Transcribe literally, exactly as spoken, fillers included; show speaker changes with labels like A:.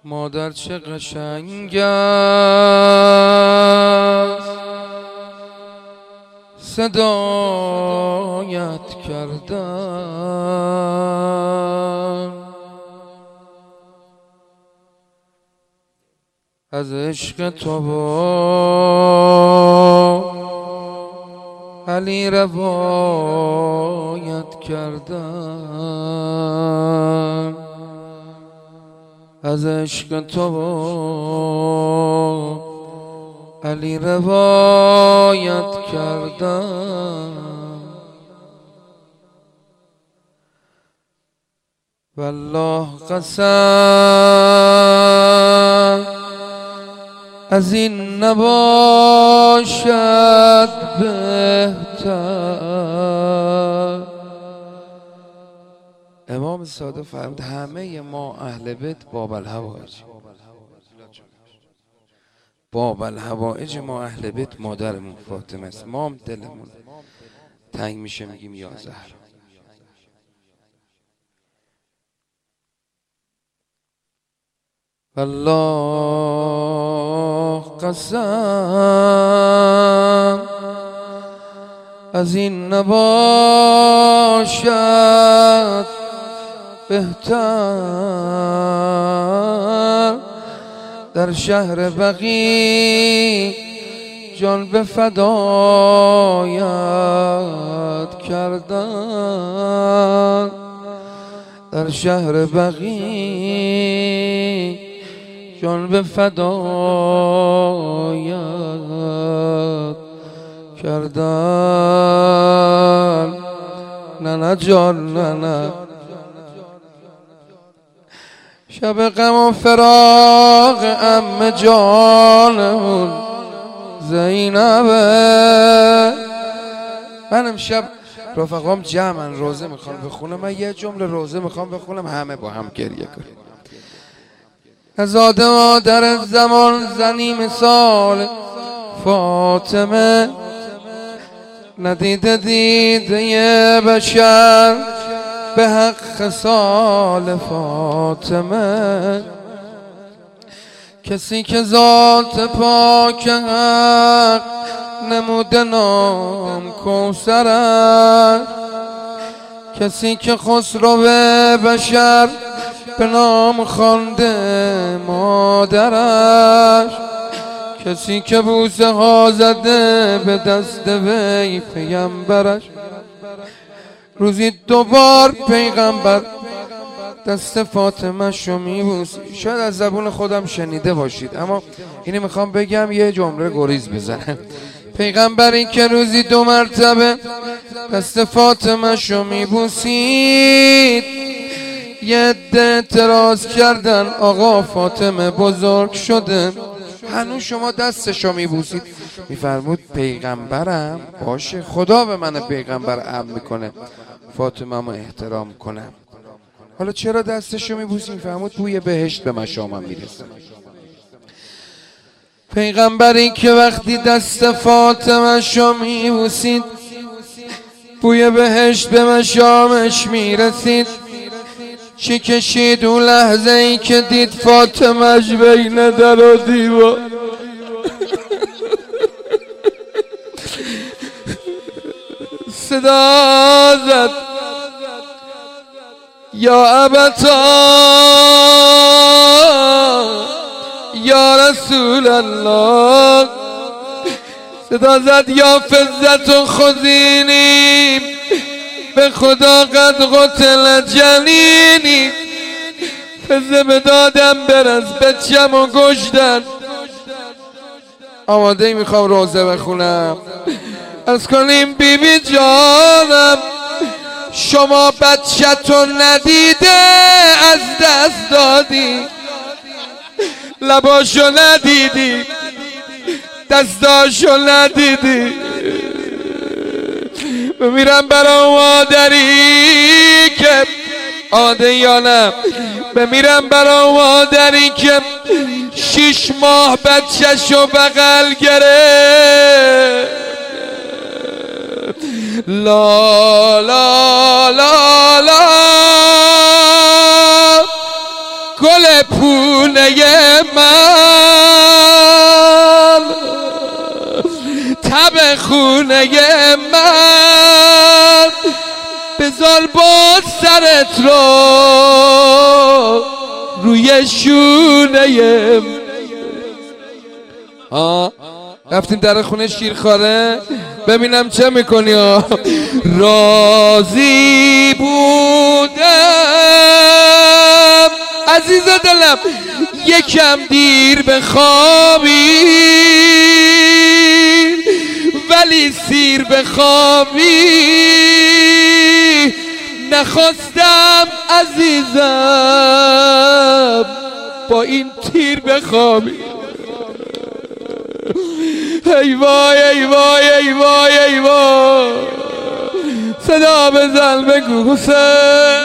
A: مادر چه قشنگ است صدایت کردن، از عشق تو با علی روایت کردن، از عشق تو با علی روایت کردن. والله قسم از این نباشد بهتر. امام صادق فرمود همه ما اهل بیت باب الحوائج، باب الحوائج ما اهل بیت مادرمون فاطمه است. ما هم دلمون تنگ میشه میگیم یا زهرا. والله قسم از این نباشد بهتر، در شهر بقیع جان به فدایت کردن، در شهر بقیع جان به فدایت کردن. نه نه جان نه نه، شب غم و فراق عمه جانمون زینبه. من امشب رفقام جمعن روزه میخوام بخونم، من یه جمله روزه میخوام بخونم همه با هم گریه کنیم. نزاده مادر زمان زنی مثال فاطمه، ندیده دیده بشر به حق خصال فاطمه. کسی که ذات پاک حق نموده نام کوثر، کسی که خسرو بشر به نام خوانده مادرش، کسی که بوسه ها زده به دست وی پیغمبرش. روزی دوبار پیغمبر دست فاطمه شو میبوسی. شاید از زبون خودم شنیده باشید اما اینی میخوام بگم یه جمله گریز بزنم. پیغمبری که روزی دو مرتبه دست فاطمه شو میبوسید، یه عده اعتراض کردن آقا فاطمه بزرگ شده هنوز شما دستشو میبوسید. میفرمود پیغمبرم باشه، خدا به من پیغمبر امر میکنه فاطمه ما احترام کنم، حالا چرا دستشو میبوسی؟ میفرمود بوی بهشت به مشامم میرسه. پیغمبری که وقتی دست فاطمه شو میبوسید بوی بهشت به مشامش میرسید، چی کشید اون لحظه ای که دید فاطمهش بین در و دیوار صدا زد یا ابتا یا رسول الله، صدا زد یا فزت و خزینی به خدا قد قتل جنینی. فزه به دادم برز بچم و گشتن. آماده ای میخوام روزه بخونم. از کنیم بی بی جانم شما بچه تو ندیده از دست دادی، لباشو ندیدی دستاشو ندیدی. بمیرم برا مادری که آده یا نه، بمیرم برا مادری که شیش ماه بچه‌شو بغل گرفت. لا لا لا لا گل پونه من تب خونه من بذار با سرت رو روی شونه من. رفتیم در خونه شیرخواره ببینم چه میکنی ها. راضی بودم عزیز دلم یکم دیر بخوابی ولی سیر بخوابی نخواستم عزیزم با این تیر بخوابی. ای وای ای وای ای وای ای وای صدا بزن بگو حسین